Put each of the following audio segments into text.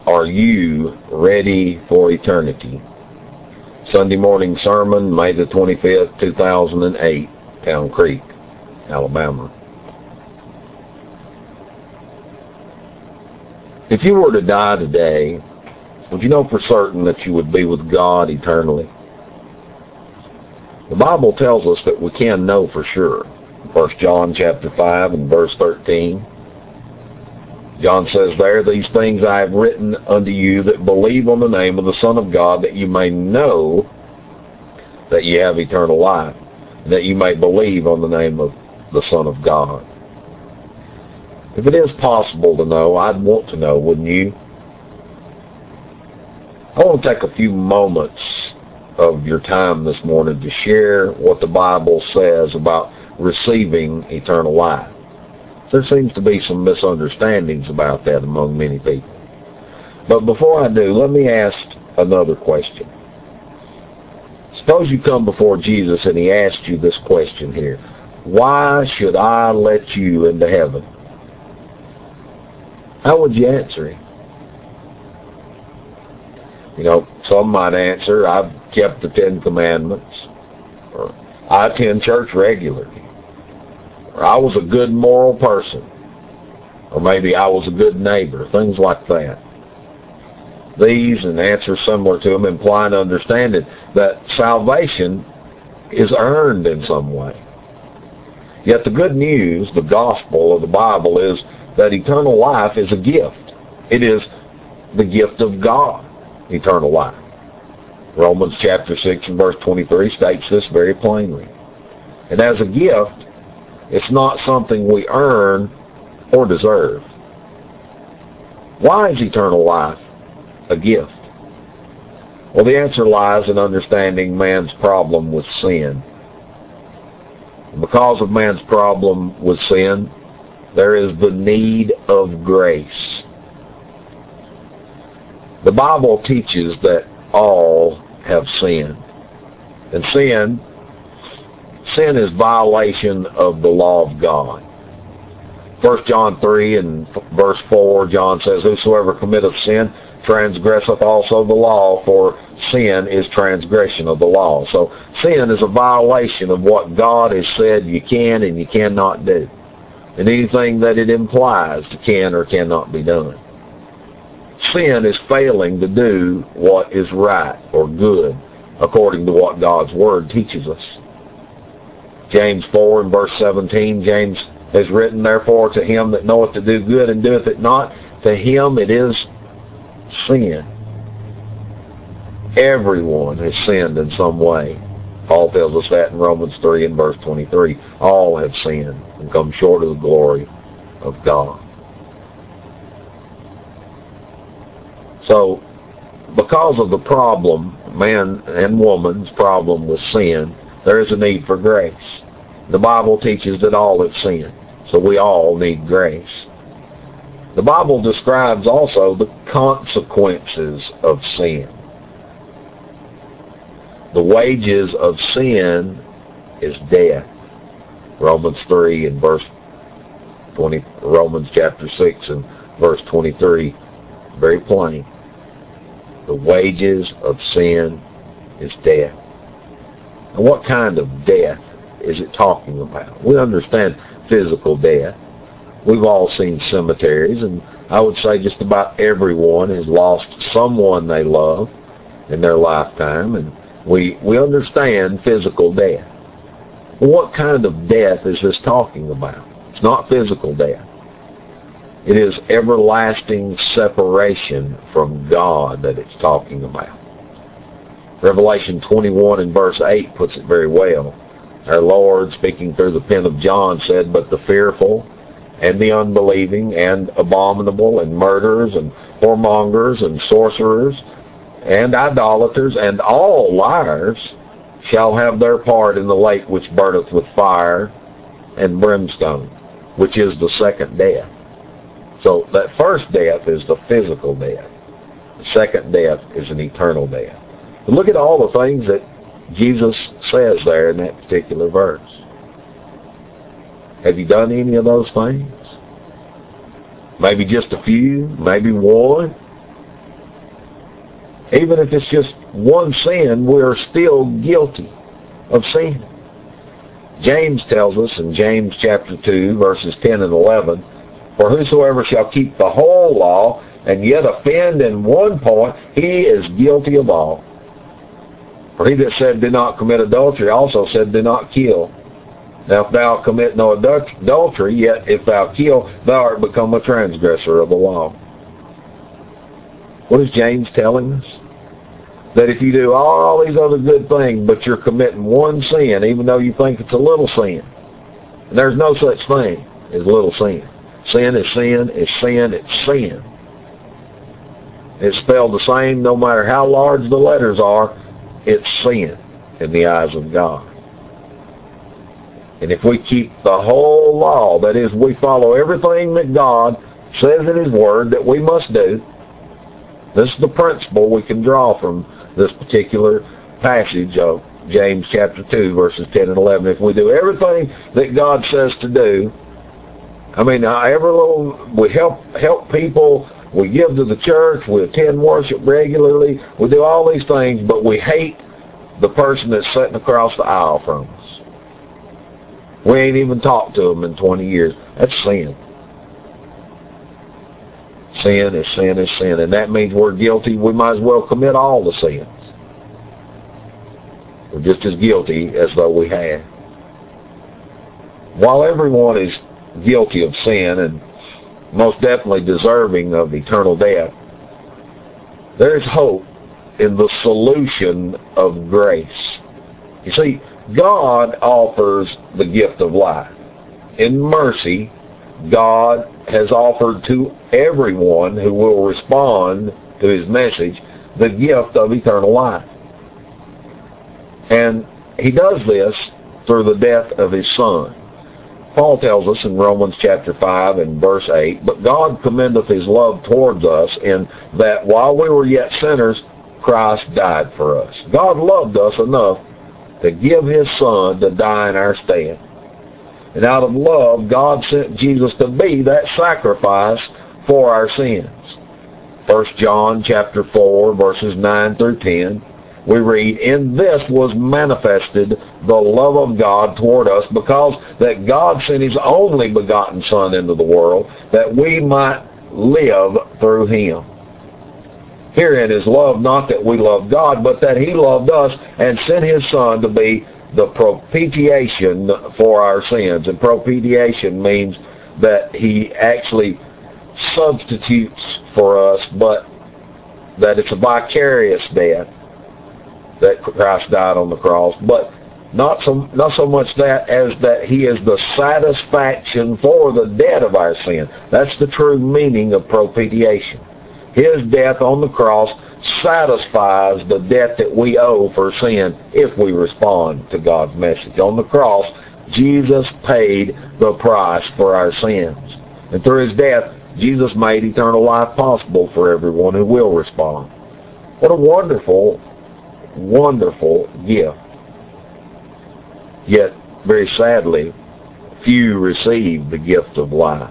Are you ready for eternity? Sunday morning sermon, May the 25th, 2008, Town Creek, Alabama. If you were to die today, would you know for certain that you would be with God eternally? The Bible tells us that we can know for sure. 1 John chapter 5 and verse 13. John says there, "These things I have written unto you that believe on the name of the Son of God, that you may know that ye have eternal life, and that you may believe on the name of the Son of God." If it is possible to know, I'd want to know, wouldn't you? I want to take a few moments of your time this morning to share what the Bible says about receiving eternal life. There seems to be some misunderstandings about that among many people. But before I do, let me ask another question. Suppose you come before Jesus and he asked you this question here: why should I let you into heaven? How would you answer him? You know, some might answer, I've kept the 10 Commandments, or I attend church regularly, or I was a good moral person, or maybe I was a good neighbor, things like that. These and answers similar to them imply an understanding that salvation is earned in some way. Yet the good news, the gospel of the Bible, is that eternal life is a gift. It is the gift of God, eternal life. Romans chapter 6 and verse 23 states this very plainly. And as a gift, it's not something we earn or deserve. Why is eternal life a gift? Well, the answer lies in understanding man's problem with sin. Because of man's problem with sin, there is the need of grace. The Bible teaches that all have sinned. And sin is violation of the law of God. 1 John 3 and verse 4, John says, "Whosoever committeth sin transgresseth also the law, for sin is transgression of the law." So sin is a violation of what God has said you can and you cannot do, and anything that it implies can or cannot be done. Sin is failing to do what is right or good according to what God's Word teaches us. James 4 and verse 17, James has written, "Therefore to him that knoweth to do good and doeth it not, to him it is sin." Everyone has sinned in some way. Paul tells us that in Romans 3 and verse 23. All have sinned and come short of the glory of God. So, because of the problem, man and woman's problem with sin, there is a need for grace. The Bible teaches that all have sinned, so we all need grace. The Bible describes also the consequences of sin. The wages of sin is death. Romans 3 and verse 20, Romans chapter 6 and verse 23, very plain. The wages of sin is death. And what kind of death is it talking about? We understand physical death. We've all seen cemeteries, and I would say just about everyone has lost someone they love in their lifetime, and we understand physical death. Well, what kind of death is this talking about? It's not physical death. It is everlasting separation from God that it's talking about. Revelation 21 and verse 8 puts it very well. Our Lord, speaking through the pen of John, said, "But the fearful and the unbelieving and abominable and murderers and whoremongers and sorcerers and idolaters and all liars shall have their part in the lake which burneth with fire and brimstone," which is the second death. So that first death is the physical death. The second death is an eternal death. But look at all the things that Jesus says there in that particular verse. Have you done any of those things? Maybe just a few, maybe one. Even if it's just one sin, we're still guilty of sin. James tells us in James chapter 2, verses 10 and 11, "For whosoever shall keep the whole law and yet offend in one point, he is guilty of all. For he that said, do not commit adultery, also said, do not kill. Now if thou commit no adultery, yet if thou kill, thou art become a transgressor of the law." What is James telling us? That if you do all these other good things, but you're committing one sin, even though you think it's a little sin, and there's no such thing as little sin. Sin is sin, is sin, it's sin. It's spelled the same no matter how large the letters are. It's sin in the eyes of God. And if we keep the whole law, that is, we follow everything that God says in His Word that we must do, this is the principle we can draw from this particular passage of James chapter 2, verses 10 and 11. If we do everything that God says to do, I mean, every little, we help people, we give to the church, we attend worship regularly, we do all these things, but we hate the person that's sitting across the aisle from us. We ain't even talked to them in 20 years. That's sin. Sin is sin is sin, and that means we're guilty. We might as well commit all the sins. We're just as guilty as though we had. While everyone is guilty of sin and most definitely deserving of eternal death, there's hope in the solution of grace. You see, God offers the gift of life. In mercy, God has offered to everyone who will respond to His message the gift of eternal life. And He does this through the death of His Son. Paul tells us in Romans chapter 5 and verse 8, "But God commendeth His love towards us in that while we were yet sinners, Christ died for us." God loved us enough to give His Son to die in our stead. And out of love, God sent Jesus to be that sacrifice for our sins. 1 John chapter 4, verses 9 through 10, we read, "In this was manifested the love of God toward us, because that God sent His only begotten Son into the world, that we might live through Him. Herein is love, not that we love God, but that He loved us and sent His Son to be the propitiation for our sins." And propitiation means that He actually substitutes for us, but that it's a vicarious death that Christ died on the cross. But not so much that as that He is the satisfaction for the debt of our sin. That's the true meaning of propitiation. His death on the cross satisfies the debt that we owe for sin if we respond to God's message. On the cross, Jesus paid the price for our sins. And through His death, Jesus made eternal life possible for everyone who will respond. What a wonderful, wonderful gift. Yet, very sadly, few receive the gift of life.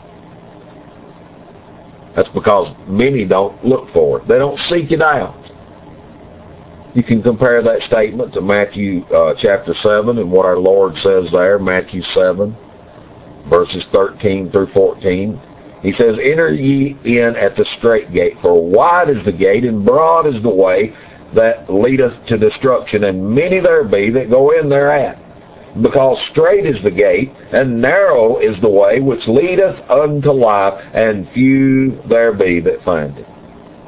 That's because many don't look for it. They don't seek it out. You can compare that statement to Matthew chapter 7 and what our Lord says there, Matthew 7, verses 13 through 14. He says, "Enter ye in at the strait gate, for wide is the gate, and broad is the way that leadeth to destruction, and many there be that go in thereat. Because strait is the gate, and narrow is the way which leadeth unto life, and few there be that find it."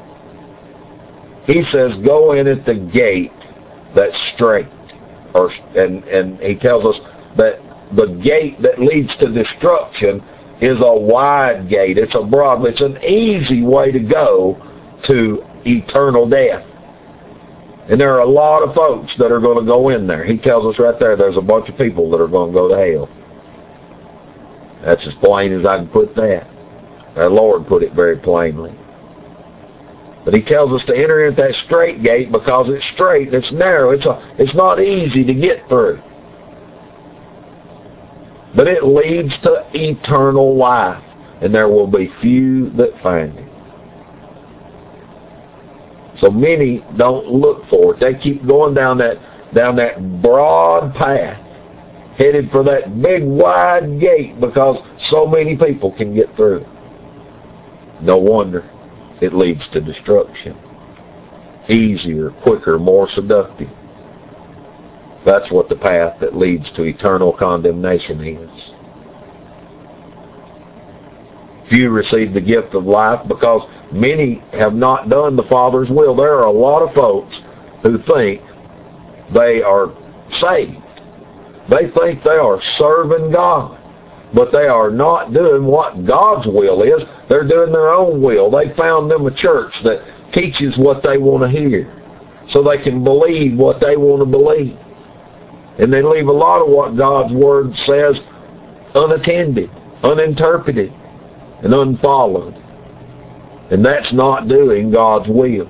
He says, go in at the gate that's straight. And he tells us that the gate that leads to destruction is a wide gate. It's a broad, it's an easy way to go to eternal death. And there are a lot of folks that are going to go in there. He tells us right there, there's a bunch of people that are going to go to hell. That's as plain as I can put that. Our Lord put it very plainly. But He tells us to enter in that straight gate because it's straight, it's narrow, it's not easy to get through. But it leads to eternal life, and there will be few that find it. So many don't look for it. They keep going down that broad path, headed for that big wide gate because so many people can get through. No wonder it leads to destruction. Easier, quicker, more seductive. That's what the path that leads to eternal condemnation is. Few receive the gift of life because many have not done the Father's will. There are a lot of folks who think they are saved. They think they are serving God, but they are not doing what God's will is. They're doing their own will. They found them a church that teaches what they want to hear so they can believe what they want to believe. And they leave a lot of what God's Word says unattended, uninterpreted, and unfollowed. And that's not doing God's will.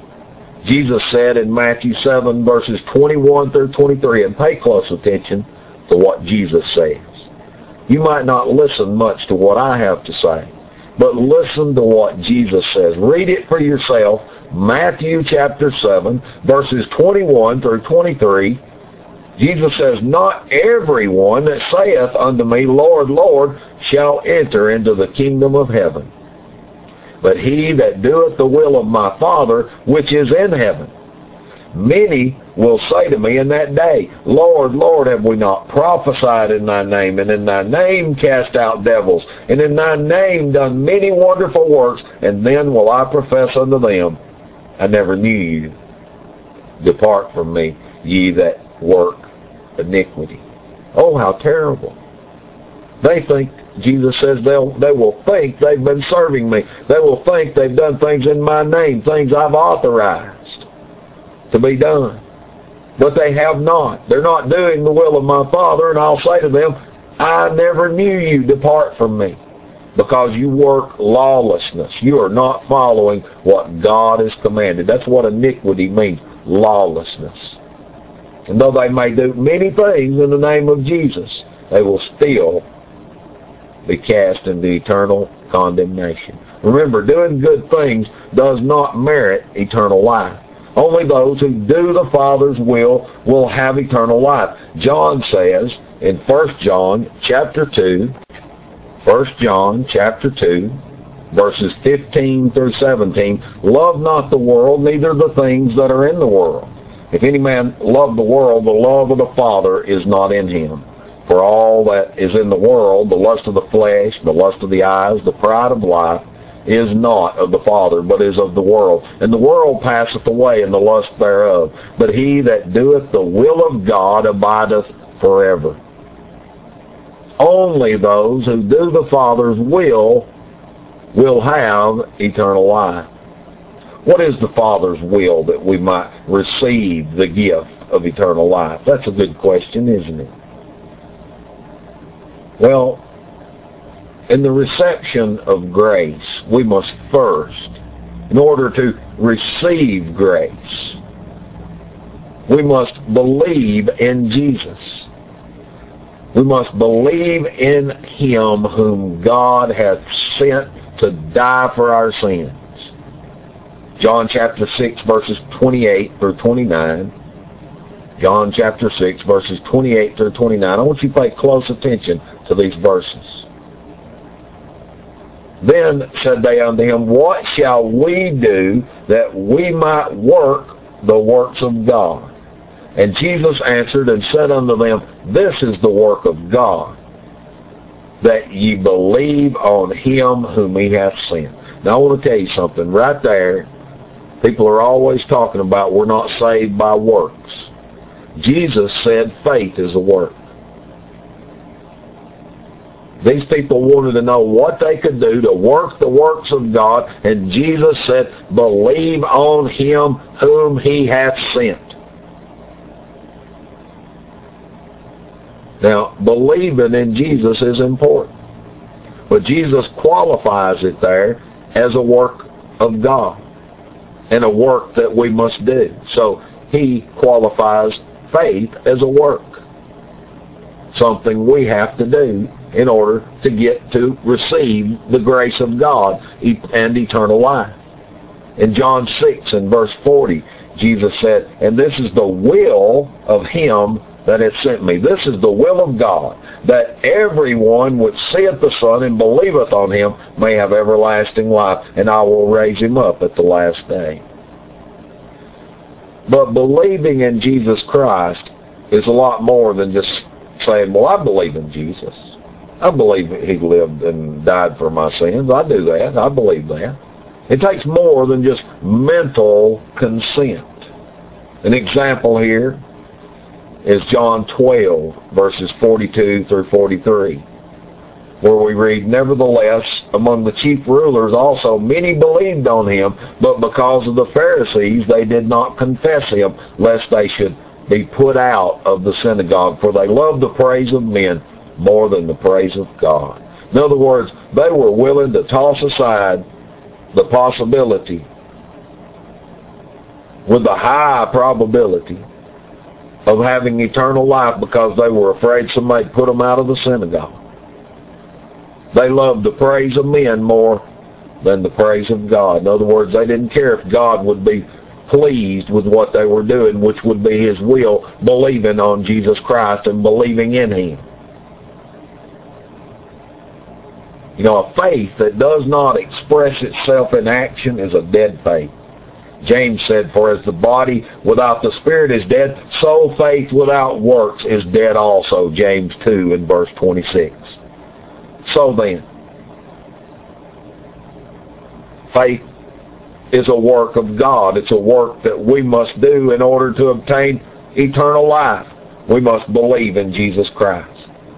Jesus said in Matthew 7, verses 21 through 23, and pay close attention to what Jesus says. You might not listen much to what I have to say, but listen to what Jesus says. Read it for yourself. Matthew chapter 7, verses 21 through 23. Jesus says, not everyone that saith unto me, Lord, Lord, shall enter into the kingdom of heaven, but he that doeth the will of my Father which is in heaven. Many will say to me in that day, Lord, Lord, have we not prophesied in thy name, and in thy name cast out devils, and in thy name done many wonderful works? And then will I profess unto them, I never knew you. Depart from me, ye that work iniquity. Oh, how terrible. They think, Jesus says, they will think they've been serving me. They will think they've done things in my name, things I've authorized to be done. But they have not. They're not doing the will of my Father, and I'll say to them, I never knew you. Depart from me, because you work lawlessness. You are not following what God has commanded. That's what iniquity means, lawlessness. And though they may do many things in the name of Jesus, they will still be cast into eternal condemnation. Remember, doing good things does not merit eternal life. Only those who do the Father's will have eternal life. John says in 1 John chapter 2, 1 John chapter 2, verses 15 through 17, love not the world, neither the things that are in the world. If any man love the world, the love of the Father is not in him. For all that is in the world, the lust of the flesh, the lust of the eyes, the pride of life, is not of the Father, but is of the world. And the world passeth away, and the lust thereof. But he that doeth the will of God abideth forever. Only those who do the Father's will have eternal life. What is the Father's will that we might receive the gift of eternal life? That's a good question, isn't it? Well, in the reception of grace, we must first, in order to receive grace, we must believe in Jesus. We must believe in him whom God hath sent to die for our sins. John chapter 6, verses 28 through 29. John chapter 6, verses 28 through 29. I want you to pay close attention to these verses. Then said they unto him, what shall we do that we might work the works of God? And Jesus answered and said unto them, this is the work of God, that ye believe on him whom he hath sent. Now I want to tell you something. Right there, people are always talking about we're not saved by works. Jesus said faith is a work. These people wanted to know what they could do to work the works of God, and Jesus said, believe on him whom he hath sent. Now, believing in Jesus is important, but Jesus qualifies it there as a work of God and a work that we must do. So he qualifies faith as a work, something we have to do in order to get to receive the grace of God and eternal life. In John 6 and verse 40, Jesus said, "And this is the will of him that hath sent me." This is the will of God, that everyone which seeth the Son and believeth on him may have everlasting life, and I will raise him up at the last day. But believing in Jesus Christ is a lot more than just saying, well, I believe in Jesus. I believe he lived and died for my sins. I do that. I believe that. It takes more than just mental consent. An example here is John 12, verses 42 through 43, where we read, "Nevertheless, among the chief rulers also many believed on him, but because of the Pharisees they did not confess him, lest they should be put out of the synagogue, for they loved the praise of men more than the praise of God." In other words, they were willing to toss aside the possibility, with a high probability, of having eternal life because they were afraid somebody put them out of the synagogue. They loved the praise of men more than the praise of God. In other words, they didn't care if God would be pleased with what they were doing, which would be his will, believing on Jesus Christ and believing in him. You know, a faith that does not express itself in action is a dead faith. James said, "For as the body without the spirit is dead, so faith without works is dead also." James 2 and verse 26. So then, faith is a work of God. It's a work that we must do in order to obtain eternal life. We must believe in Jesus Christ.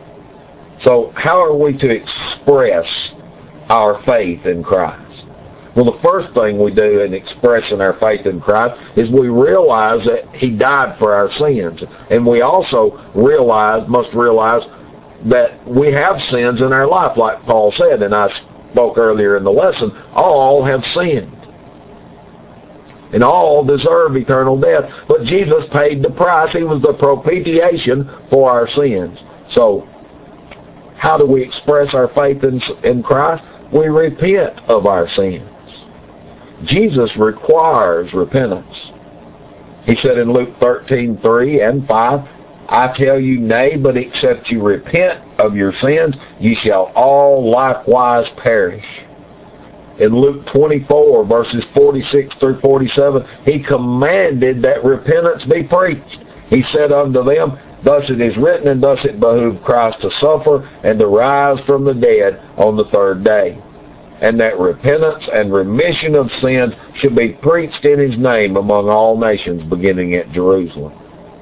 So how are we to express our faith in Christ? Well, the first thing we do in expressing our faith in Christ is we realize that he died for our sins. And we also must realize that we have sins in our life, like Paul said, and I spoke earlier in the lesson, all have sinned. And all deserve eternal death. But Jesus paid the price. He was the propitiation for our sins. So, how do we express our faith in Christ? We repent of our sins. Jesus requires repentance. He said in Luke 13:3 and 5, "I tell you, nay, but except you repent of your sins, ye shall all likewise perish." In Luke 24, verses 46 through 47, he commanded that repentance be preached. He said unto them, "Thus it is written, and thus it behooved Christ to suffer, and to rise from the dead on the third day. And that repentance and remission of sins should be preached in his name among all nations, beginning at Jerusalem."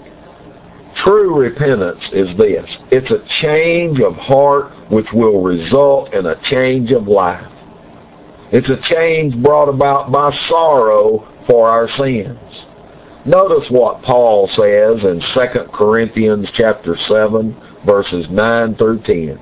True repentance is this. It's a change of heart which will result in a change of life. It's a change brought about by sorrow for our sins. Notice what Paul says in 2 Corinthians chapter 7, verses 9 through 10.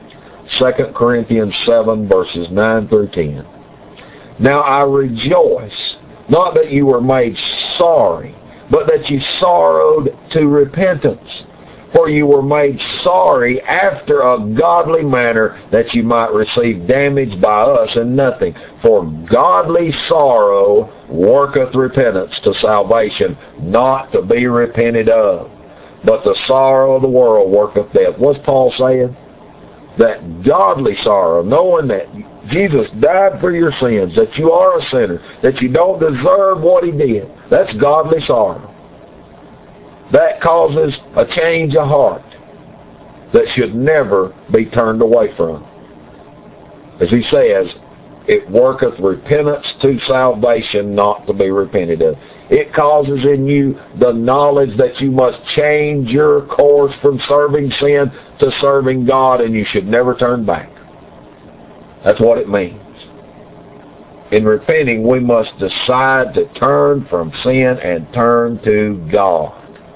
2 Corinthians 7, verses 9 through 10. "Now I rejoice, not that you were made sorry, but that you sorrowed to repentance. For you were made sorry after a godly manner, that you might receive damage by us and nothing. For godly sorrow worketh repentance to salvation, not to be repented of. But the sorrow of the world worketh death." What's Paul saying? That godly sorrow, knowing that Jesus died for your sins, that you are a sinner, that you don't deserve what he did, that's godly sorrow. That causes a change of heart that should never be turned away from. As he says, it worketh repentance to salvation, not to be repented of. It causes in you the knowledge that you must change your course from serving sin to serving God, and you should never turn back. That's what it means. In repenting, we must decide to turn from sin and turn to God.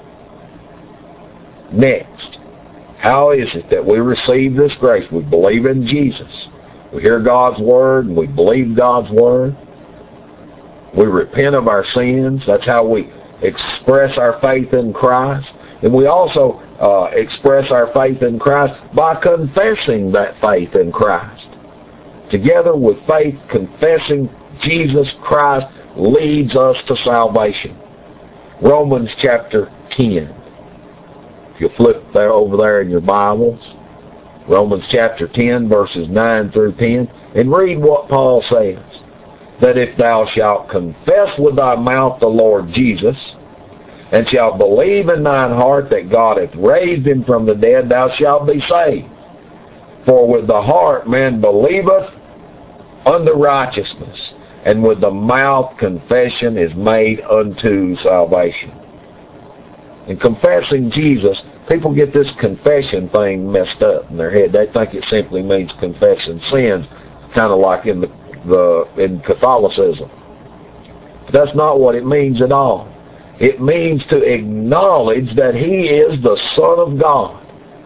Next, how is it that we receive this grace? We believe in Jesus. We hear God's Word and we believe God's Word. We repent of our sins. That's how we express our faith in Christ. And we also express our faith in Christ by confessing that faith in Christ. Together with faith, confessing Jesus Christ leads us to salvation. Romans chapter 10. If you flip there over there in your Bibles, Romans chapter 10, verses 9 through 10, and read what Paul says. That if thou shalt confess with thy mouth the Lord Jesus, and shalt believe in thine heart that God hath raised him from the dead, thou shalt be saved. For with the heart man believeth unto righteousness, and with the mouth confession is made unto salvation. In confessing Jesus, people get this confession thing messed up in their head. They think it simply means confessing sins, kind of like in Catholicism. But that's not what it means at all. It means to acknowledge that he is the Son of God.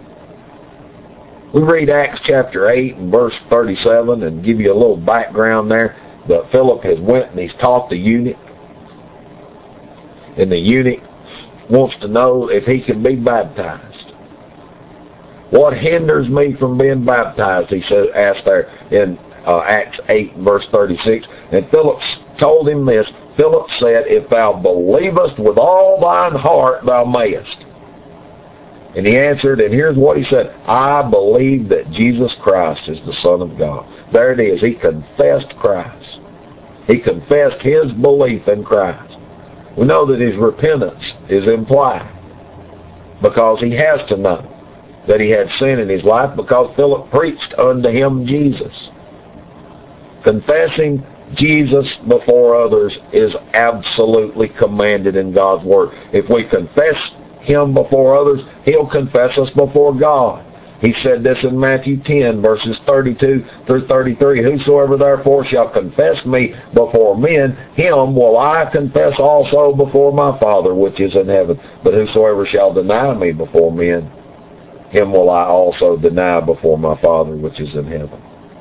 We read Acts chapter 8 and verse 37 and give you a little background there. That Philip has went and he's taught the eunuch. And the eunuch wants to know if he can be baptized. What hinders me from being baptized? He asked there in Acts 8 verse 36. And Philip told him this. Philip said, if thou believest with all thine heart, thou mayest. And he answered, and here's what he said, I believe that Jesus Christ is the Son of God. There it is. He confessed Christ. He confessed his belief in Christ. We know that his repentance is implied because he has to know that he had sin in his life because Philip preached unto him Jesus. Confessing Jesus before others is absolutely commanded in God's Word. If we confess him before others, he'll confess us before God. He said this in Matthew 10, verses 32 through 33. Whosoever therefore shall confess me before men, him will I confess also before my Father which is in heaven. But whosoever shall deny me before men, him will I also deny before my Father which is in heaven.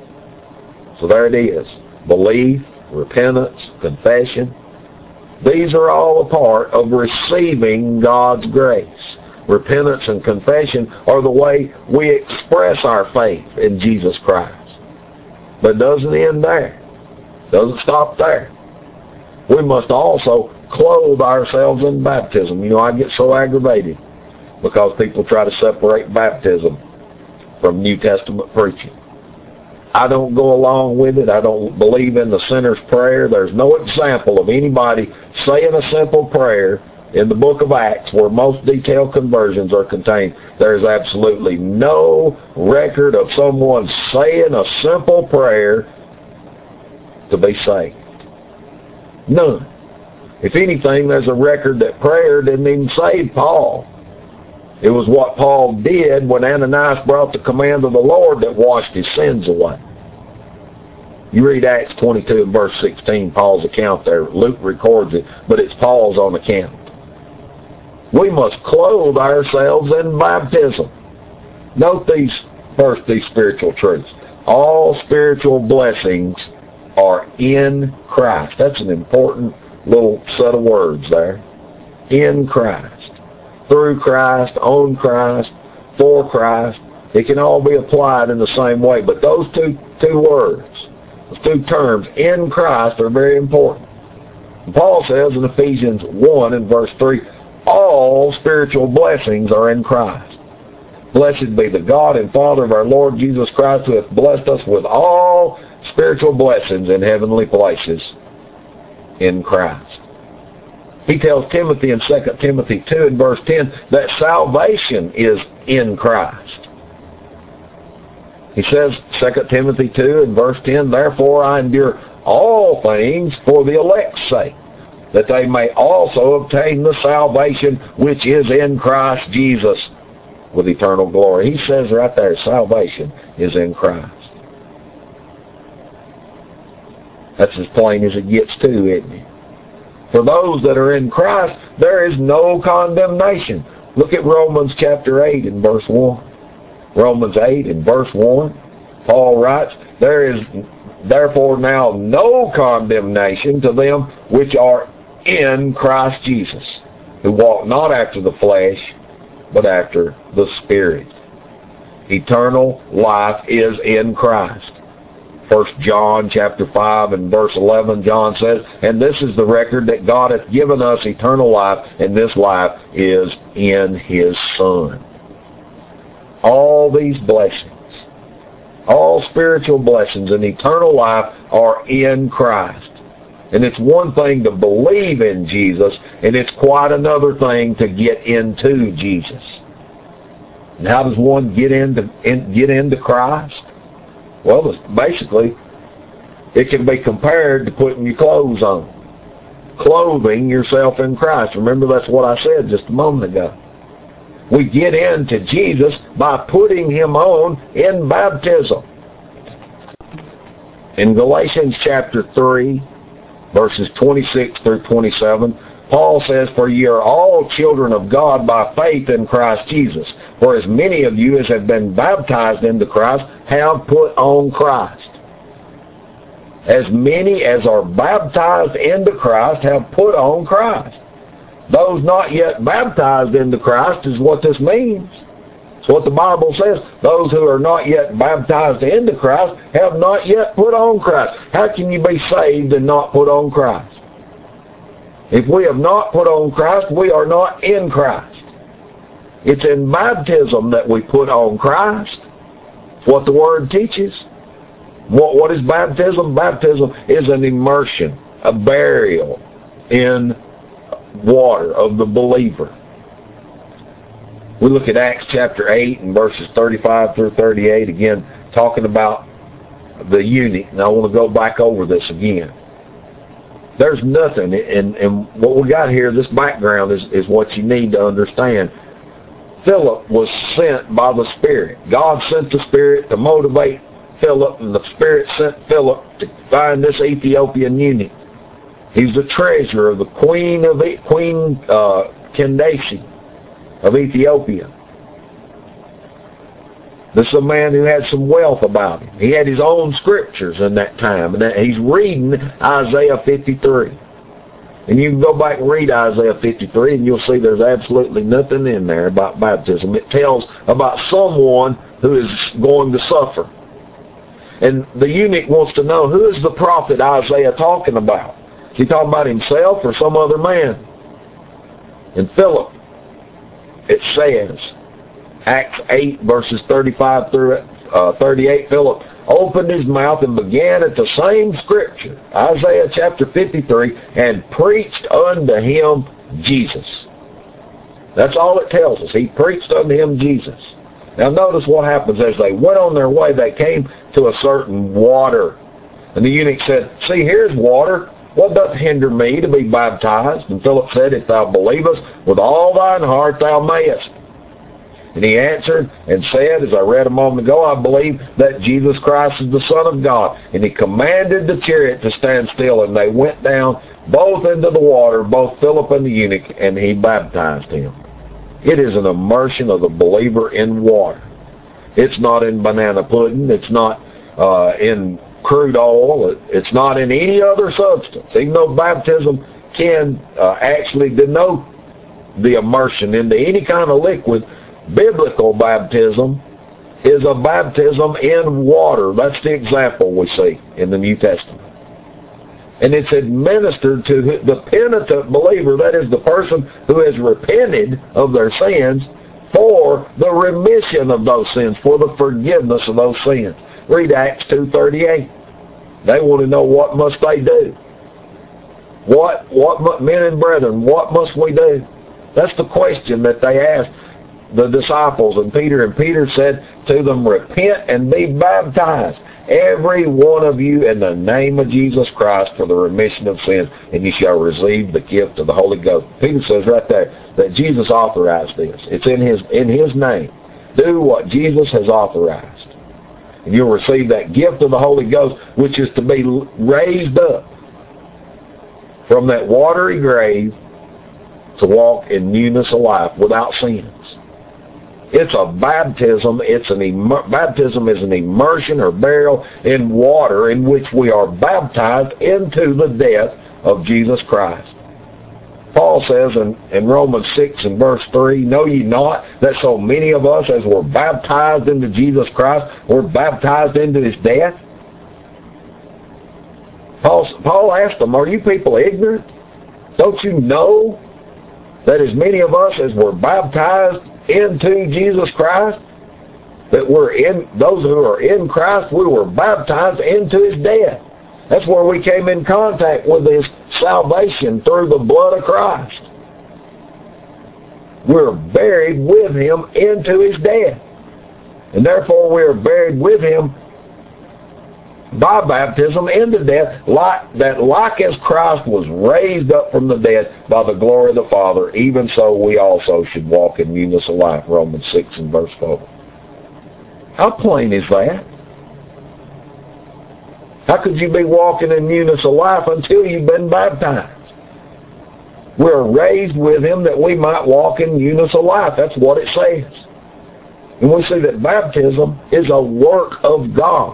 So there it is. Belief, repentance, confession. These are all a part of receiving God's grace. Repentance and confession are the way we express our faith in Jesus Christ. But it doesn't end there. It doesn't stop there. We must also clothe ourselves in baptism. You know, I get so aggravated because people try to separate baptism from New Testament preaching. I don't go along with it. I don't believe in the sinner's prayer. There's no example of anybody saying a simple prayer in the book of Acts where most detailed conversions are contained. There's absolutely no record of someone saying a simple prayer to be saved. None. If anything, there's a record that prayer didn't even save Paul. It was what Paul did when Ananias brought the command of the Lord that washed his sins away. You read Acts 22 and verse 16, Paul's account there. Luke records it, but it's Paul's on account. We must clothe ourselves in baptism. Note these spiritual truths. All spiritual blessings are in Christ. That's an important little set of words there. In Christ. Through Christ, on Christ, for Christ. It can all be applied in the same way. But those two words, those two terms, in Christ, are very important. And Paul says in Ephesians 1 and verse 3, all spiritual blessings are in Christ. Blessed be the God and Father of our Lord Jesus Christ, who hath blessed us with all spiritual blessings in heavenly places in Christ. He tells Timothy in 2 Timothy 2 and verse 10 that salvation is in Christ. He says, 2 Timothy 2 and verse 10, therefore I endure all things for the elect's sake, that they may also obtain the salvation which is in Christ Jesus with eternal glory. He says right there, salvation is in Christ. That's as plain as it gets to, isn't it? For those that are in Christ, there is no condemnation. Look at Romans chapter 8 and verse 1. Romans 8 and verse 1, Paul writes, there is therefore now no condemnation to them which are in Christ Jesus, who walk not after the flesh, but after the Spirit. Eternal life is in Christ. 1 John chapter 5 and verse 11, John says, "And this is the record that God hath given us eternal life, and this life is in His Son." All these blessings, all spiritual blessings and eternal life are in Christ. And it's one thing to believe in Jesus, and it's quite another thing to get into Jesus. And how does one get into Christ? Well, basically, it can be compared to putting your clothes on. Clothing yourself in Christ. Remember, that's what I said just a moment ago. We get into Jesus by putting Him on in baptism. In Galatians chapter 3, verses 26 through 27, Paul says, "For ye are all children of God by faith in Christ Jesus. For as many of you as have been baptized into Christ have put on Christ." As many as are baptized into Christ have put on Christ. Those not yet baptized into Christ is what this means. It's what the Bible says. Those who are not yet baptized into Christ have not yet put on Christ. How can you be saved and not put on Christ? If we have not put on Christ, we are not in Christ. It's in baptism that we put on Christ. It's what the Word teaches. What is baptism? Baptism is an immersion, a burial in water of the believer. We look at Acts chapter 8 and verses 35 through 38, again, talking about the eunuch. And I want to go back over this again. There's nothing, and what we got here, this background is what you need to understand. Philip was sent by the Spirit. God sent the Spirit to motivate Philip, and the Spirit sent Philip to find this Ethiopian eunuch. He's the treasurer of the Queen Candace of Ethiopia. This is a man who had some wealth about him. He had his own scriptures in that time, and he's reading Isaiah 53. And you can go back and read Isaiah 53, and you'll see there's absolutely nothing in there about baptism. It tells about someone who is going to suffer. And the eunuch wants to know, who is the prophet Isaiah talking about? Is he talking about himself or some other man? And Philip, it says, Acts 8 verses 35 through 38, Philip opened his mouth and began at the same scripture, Isaiah chapter 53, and preached unto him Jesus. That's all it tells us. He preached unto him Jesus. Now notice what happens. As they went on their way, they came to a certain water. And the eunuch said, "See, here's water. What doth hinder me to be baptized?" And Philip said, "If thou believest with all thine heart, thou mayest." And he answered and said, as I read a moment ago, "I believe that Jesus Christ is the Son of God." And he commanded the chariot to stand still, and they went down both into the water, both Philip and the eunuch, and he baptized him. It is an immersion of the believer in water. It's not in banana pudding. It's not in crude oil. It's not in any other substance. Even though baptism can actually denote the immersion into any kind of liquid, biblical baptism is a baptism in water. That's the example we see in the New Testament. And it's administered to the penitent believer, that is the person who has repented of their sins, for the remission of those sins, for the forgiveness of those sins. Read Acts 2:38. They want to know, what must they do? What men and brethren, what must we do? That's the question that they asked the disciples and Peter said to them, "Repent and be baptized, every one of you, in the name of Jesus Christ, for the remission of sins, and you shall receive the gift of the Holy Ghost." Peter says right there that Jesus authorized this. It's in his name. Do what Jesus has authorized, and you'll receive that gift of the Holy Ghost, which is to be raised up from that watery grave to walk in newness of life without sins. It's a baptism. Baptism is an immersion or burial in water in which we are baptized into the death of Jesus Christ. Paul says in Romans 6 and verse 3, "Know ye not that so many of us as were baptized into Jesus Christ were baptized into his death?" Paul asked them, are you people ignorant? Don't you know that as many of us as were baptized into Jesus Christ, that those who are in Christ, we were baptized into His death. That's where we came in contact with His salvation through the blood of Christ. We're buried with Him into His death. And therefore we are buried with Him by baptism into death, like as Christ was raised up from the dead by the glory of the Father, even so we also should walk in newness of life. Romans 6 and verse 4. How plain is that? How could you be walking in newness of life until you've been baptized? We're raised with Him that we might walk in newness of life. That's what it says. And we see that baptism is a work of God.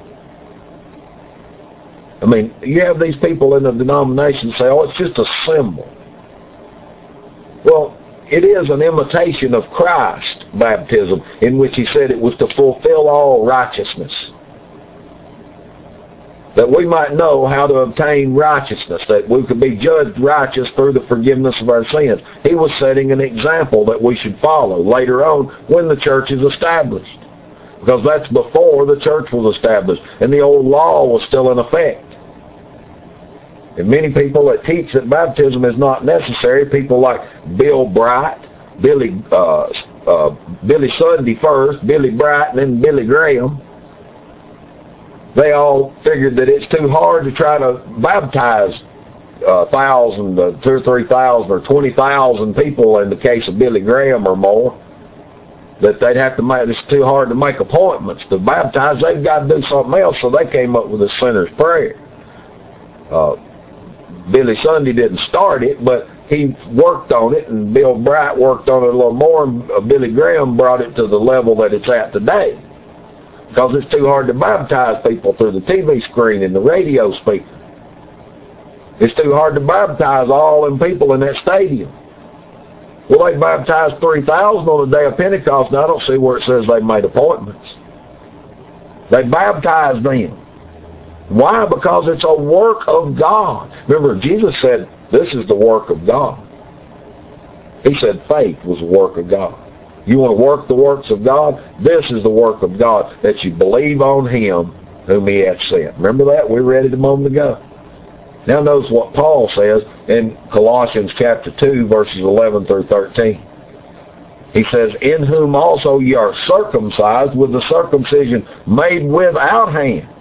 I mean, you have these people in the denomination say, oh, it's just a symbol. Well, it is an imitation of Christ, baptism, in which He said it was to fulfill all righteousness. That we might know how to obtain righteousness, that we could be judged righteous through the forgiveness of our sins. He was setting an example that we should follow later on when the church is established. Because that's before the church was established, and the old law was still in effect. And many people that teach that baptism is not necessary, people like Bill Bright, Billy Sunday first, Billy Bright, and then Billy Graham, they all figured that it's too hard to try to baptize 1,000, 2,000 or 3,000 or 20,000 people in the case of Billy Graham or more. That they'd have to make, it's too hard to make appointments to baptize. They've got to do something else, so they came up with the sinner's prayer. Billy Sunday didn't start it, but he worked on it, and Bill Bright worked on it a little more, and Billy Graham brought it to the level that it's at today. Because it's too hard to baptize people through the TV screen and the radio speaker. It's too hard to baptize all them people in that stadium. Well, they baptized 3,000 on the day of Pentecost, and I don't see where it says they made appointments. They baptized them. Why? Because it's a work of God. Remember, Jesus said, this is the work of God. He said faith was a work of God. You want to work the works of God? This is the work of God, that you believe on Him whom He hath sent. Remember that? We read it a moment ago. Now notice what Paul says in Colossians chapter 2, verses 11 through 13. He says, in whom also ye are circumcised with the circumcision made without hands,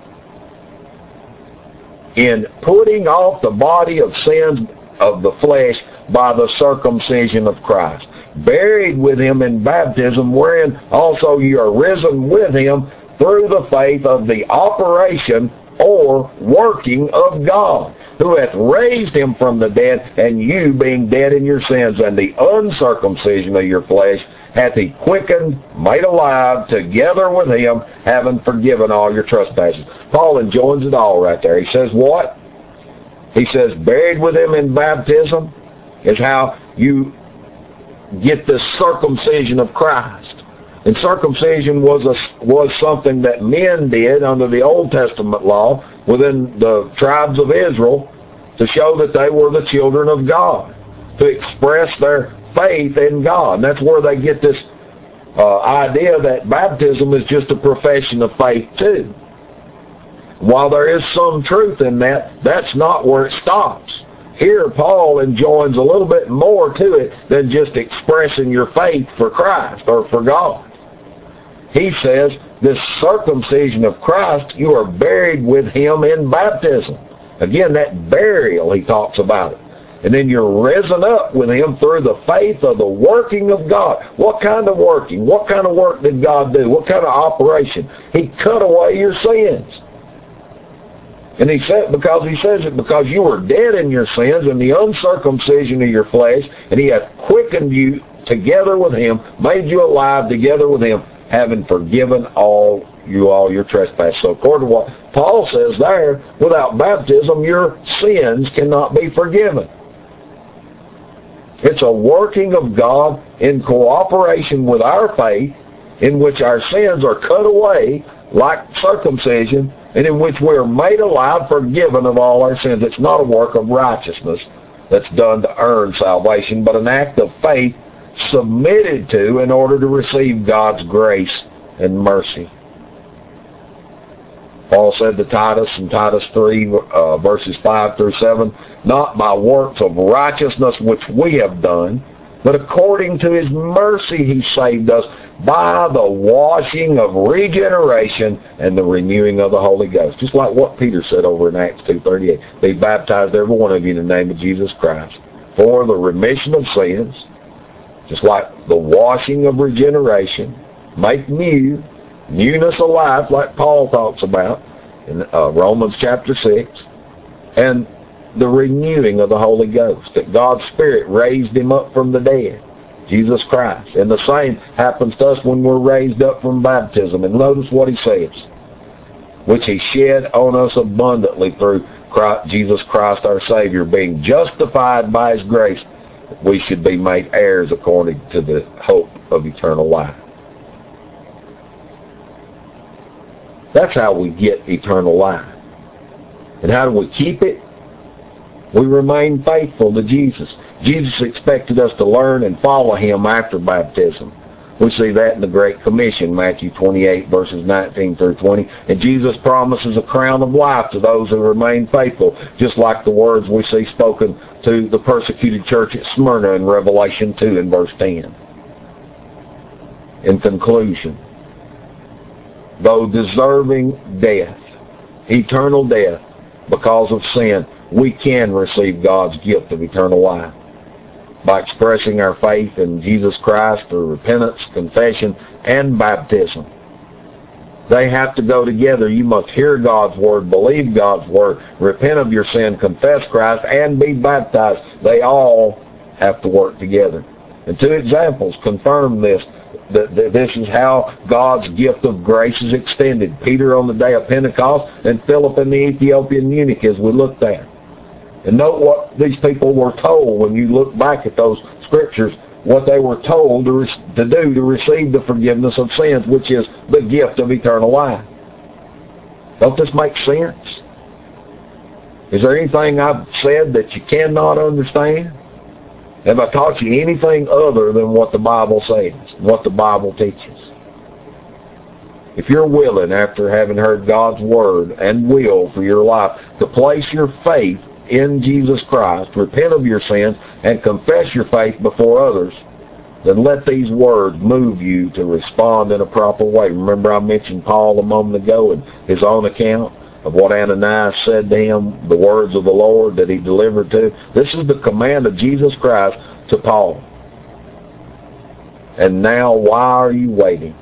in putting off the body of sins of the flesh by the circumcision of Christ, buried with Him in baptism, wherein also ye are risen with Him through the faith of the operation or working of God, who hath raised Him from the dead, and you being dead in your sins and the uncircumcision of your flesh, hath He quickened, made alive, together with Him, having forgiven all your trespasses. Paul enjoins it all right there. He says what? He says buried with Him in baptism is how you get this circumcision of Christ. And circumcision was something that men did under the Old Testament law within the tribes of Israel to show that they were the children of God, to express their faith in God. And that's where they get this idea that baptism is just a profession of faith too. While there is some truth in that, that's not where it stops. Here, Paul enjoins a little bit more to it than just expressing your faith for Christ or for God. He says, this circumcision of Christ, you are buried with Him in baptism. Again, that burial, he talks about it. And then you're risen up with Him through the faith of the working of God. What kind of working? What kind of work did God do? What kind of operation? He cut away your sins. And He said, because you were dead in your sins and the uncircumcision of your flesh, and He hath quickened you together with Him, made you alive together with Him, having forgiven all your trespasses. So according to what Paul says there, without baptism, your sins cannot be forgiven. It's a working of God in cooperation with our faith, in which our sins are cut away like circumcision, and in which we are made alive, forgiven of all our sins. It's not a work of righteousness that's done to earn salvation, but an act of faith submitted to in order to receive God's grace and mercy. Paul said to Titus in Titus 3, verses 5 through 7, not by works of righteousness which we have done, but according to his mercy he saved us by the washing of regeneration and the renewing of the Holy Ghost. Just like what Peter said over in Acts 2:38. Be baptized, every one of you, in the name of Jesus Christ for the remission of sins, just like the washing of regeneration, make new, newness of life, like Paul talks about in Romans chapter 6, and the renewing of the Holy Ghost, that God's Spirit raised him up from the dead, Jesus Christ. And the same happens to us when we're raised up from baptism. And notice what he says, which he shed on us abundantly through Jesus Christ our Savior, being justified by his grace, that we should be made heirs according to the hope of eternal life. That's how we get eternal life. And how do we keep it? We remain faithful to Jesus. Jesus expected us to learn and follow him after baptism. We see that in the Great Commission, Matthew 28, verses 19 through 20. And Jesus promises a crown of life to those who remain faithful, just like the words we see spoken to the persecuted church at Smyrna in Revelation 2 and verse 10. In conclusion, though deserving death, eternal death, because of sin, we can receive God's gift of eternal life by expressing our faith in Jesus Christ through repentance, confession, and baptism. They have to go together. You must hear God's Word, believe God's Word, repent of your sin, confess Christ, and be baptized. They all have to work together. And two examples confirm this, that this is how God's gift of grace is extended. Peter on the day of Pentecost and Philip and the Ethiopian eunuch, as we looked at. And note what these people were told when you look back at those scriptures, what they were told to do to receive the forgiveness of sins, which is the gift of eternal life. Don't this make sense? Is there anything I've said that you cannot understand? Have I taught you anything other than what the Bible says, what the Bible teaches? If you're willing, after having heard God's Word and will for your life, to place your faith in Jesus Christ, repent of your sins, and confess your faith before others, then let these words move you to respond in a proper way. Remember I mentioned Paul a moment ago in his own account of what Ananias said to him, the words of the Lord that he delivered to. This is the command of Jesus Christ to Paul. And now why are you waiting?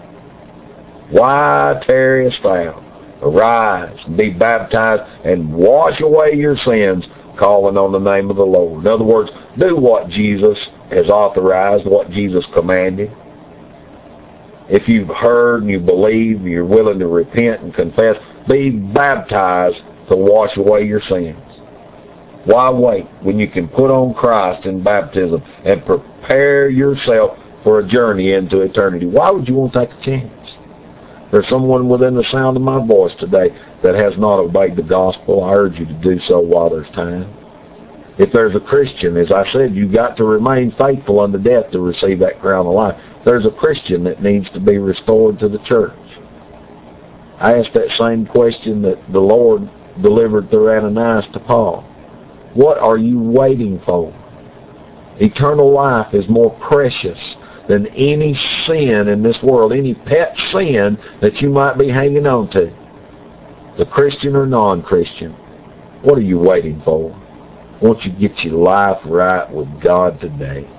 Why tarriest thou? Arise, be baptized, and wash away your sins, calling on the name of the Lord. In other words, do what Jesus has authorized, what Jesus commanded. If you've heard and you believe, you're willing to repent and confess, be baptized to wash away your sins. Why wait when you can put on Christ in baptism and prepare yourself for a journey into eternity? Why would you want to take a chance? There's someone within the sound of my voice today that has not obeyed the gospel. I urge you to do so while there's time. If there's a Christian, as I said, you've got to remain faithful unto death to receive that crown of life. There's a Christian that needs to be restored to the church. I asked that same question that the Lord delivered through Ananias to Paul. What are you waiting for? Eternal life is more precious than any sin in this world, any pet sin that you might be hanging on to. The Christian or non-Christian, what are you waiting for? Won't you get your life right with God today?